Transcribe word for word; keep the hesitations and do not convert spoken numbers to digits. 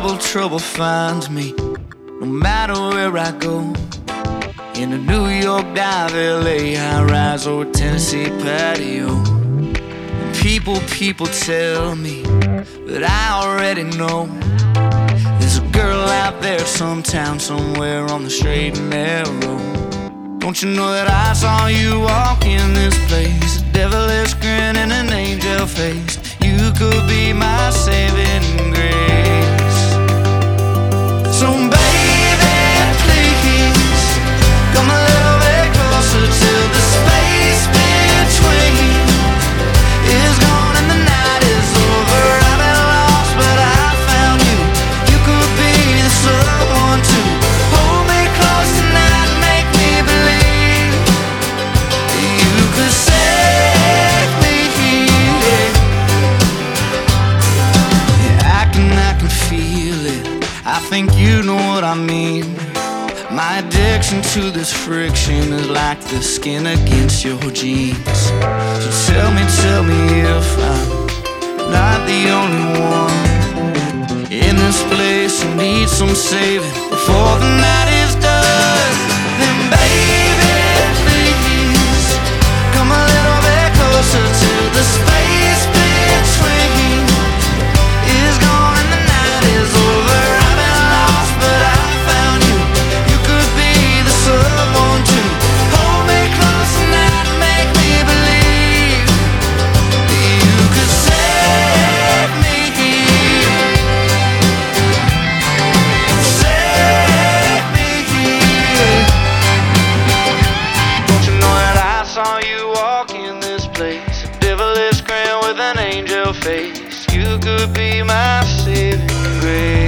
trouble, trouble finds me, no matter where I go. In a New York dive, L A high-rise, or a Tennessee patio. And people, people tell me that I already know there's a girl out there sometime, somewhere on the straight and narrow. Don't you know that I saw you walk in this place, a devilish grin and an angel face? You could be my saving grace. So baby, please come a little bit closer till the space between is gone and the night is over. I've been lost, but I found you. You could be the someone to hold me close tonight and make me believe you could save me. Yeah, I can, I can feel it. I think you know what I mean. My addiction to this friction is like the skin against your jeans. So tell me, tell me if I'm not the only one in this place who needs some saving before the night is done. Then baby, please come a little bit closer till the space between is gone and the night is over. I've been lost, but I found you. You could be the someone to hold me close tonight and make me believe you could save me. Save me. Don't you know that I saw you walk in this place, a devilish grin with an angel face? You could be my saving grace.